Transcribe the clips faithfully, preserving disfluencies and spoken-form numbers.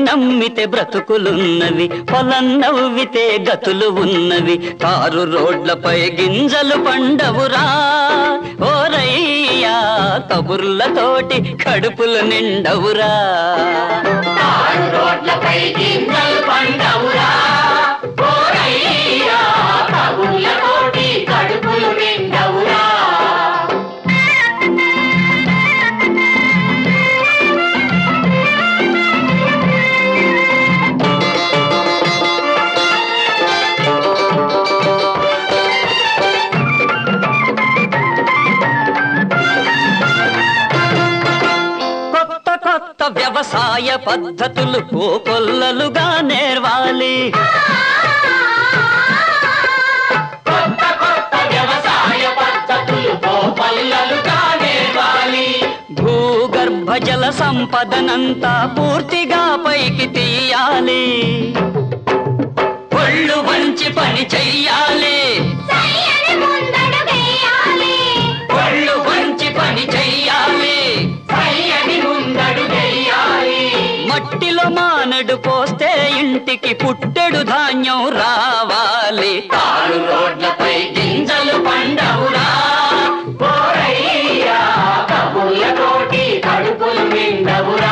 నమ్మితే బ్రతుకులున్నవి, పొలం నవ్వితే గతులు ఉన్నవి. కారు రోడ్లపై గింజలు పండవురా ఓరయ్యా, కబుర్లతోటి కడుపులు నిండవురా. కారు రోడ్లపై గింజలు పండవురా ఓరయ్యా, కబుర్లతోటి కడుపులు నిండవురా. వ్యవసాయ పద్ధతులు కోకొల్లలుగా నేర్వాలి, కొత్త కొత్త వ్యవసాయ పద్ధతులు కోకొల్లలుగా నేర్వాలి. భూగర్భ జల సంపదనంతా పూర్తిగా పైకి తీయాలి, ఒళ్ళు వంచి పని చెయ్యాలి, ఒళ్ళు వంచి పని చెయ్యాలి. మట్టిలో మానడు పోస్తే ఇంటికి పుట్టెడు ధాన్యం రావాలి. కారు రోడ్లపై గింజలు పండవురా ఓరయ్యా, కబుర్లతోటి కడుపులు నిండవురా.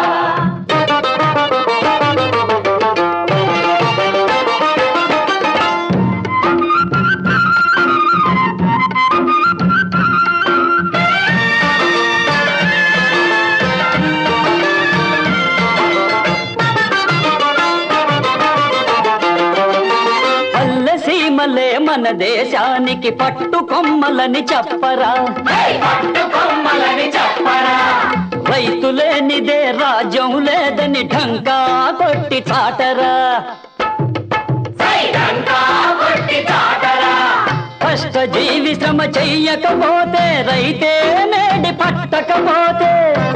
మన దేశానికి పట్టు కొమ్మలని చెప్పరా, పట్టు కొమ్మలని చెప్పరా. రైతులేనిదే రాజ్యం లేదని ఢంకా కొట్టి చాటరా, కొట్టి చాటరా. కష్ట జీవి శ్రమ చెయ్యకపోతే, రైతే నేడి పట్టకపోతే,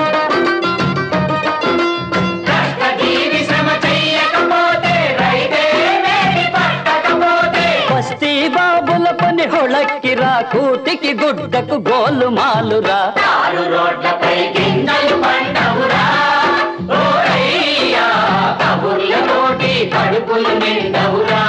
బాబుల పని హొళక్కిరా, కూటికి గుడ్డకు గోలు మాలురా. కారు రోడ్లపై గింజలు పండవురా ఓరయ్యా, కబుర్లతోటి కడుపులు నిండవురా.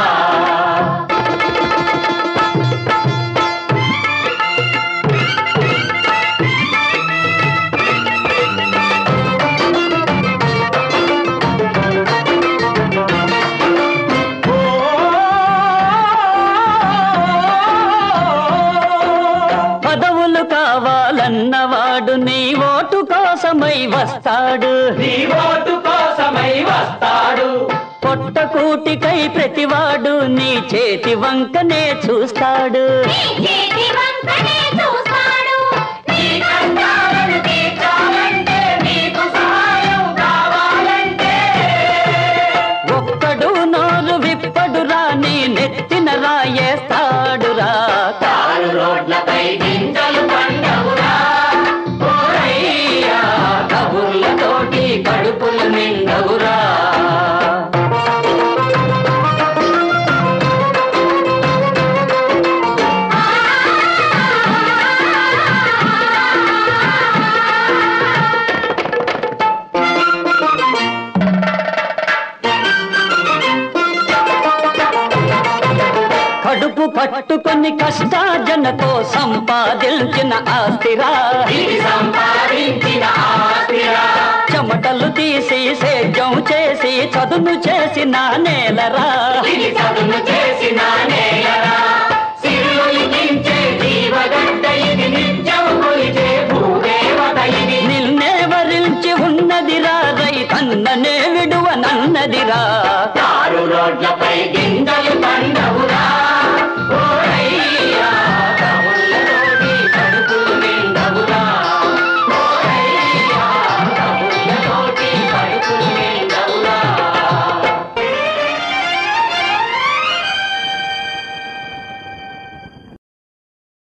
కావాలన్నవాడు నీ ఓటు కోసమై వస్తాడు, నీ ఓటు కోసమై వస్తాడు. పొట్టకూటికై ప్రతివాడు నీ చేతి వంకనే చూస్తాడు, ఒక్కడు నోరు విప్పడురా, నీ నెత్తిన రాయేస్తాడురా. కారు రోడ్లపై గింజలు పండవురా ఓరయ్యా, కబుర్లతోటి కడుపులు నిండవురా. కడుపు పట్టుకొని కష్టార్జనతో సంపాదించిన ఆస్తిరా, సంపాదించిన ఆస్తిరా. చెమటలు తీసి సేద్యం చేసి చదును చేసిన నేలరా, చదును చేసిన నేలరా. సిరులించే జీవగడ్డ ఇది నిత్యం